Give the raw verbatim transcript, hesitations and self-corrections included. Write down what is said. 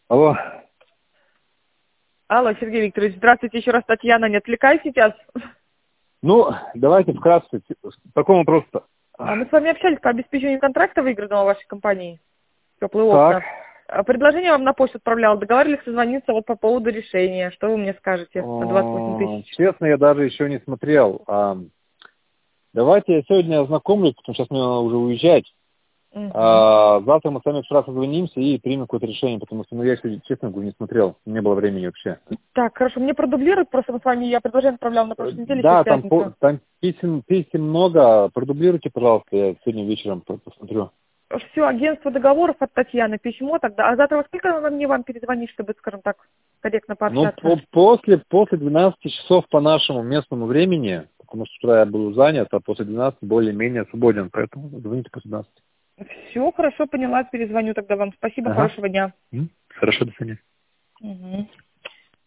Алло. Алло, Сергей Викторович, здравствуйте еще раз, Татьяна, не отвлекай сейчас. Ну, давайте вкратце. По какому вопросу-то? А мы с вами общались по обеспечению контракта выигранного вашей компании. Теплые Так. окна. А предложение вам на почту отправлял. Договаривались созвониться вот по поводу решения. Что вы мне скажете на двадцать восемь тысяч? Честно, я даже еще не смотрел. А, давайте я сегодня ознакомлюсь, потому что сейчас мне надо уже уезжать. Угу. А, завтра мы с вами сразу созвонимся и примем какое-то решение, потому что ну, я еще, честно говорю, не смотрел. Не было времени вообще. Так, хорошо, мне продублируют, просто мы с вами, я предложение отправлял на прошлой неделе, Да, еще в там, по- пятницу. там писем, писем много. Продублируйте, пожалуйста, я сегодня вечером посмотрю. Все, агентство договоров от Татьяны, письмо тогда. А завтра во сколько мне вам перезвонить, чтобы, скажем так, корректно Ну, пообщаться? по- после, после двенадцати часов по нашему местному времени, потому что вчера я был занят, а после двенадцати более-менее свободен, поэтому звоните после двенадцати. Все, хорошо, поняла, перезвоню тогда вам. Спасибо, Ага. хорошего дня. М, Хорошо, до свидания. Угу.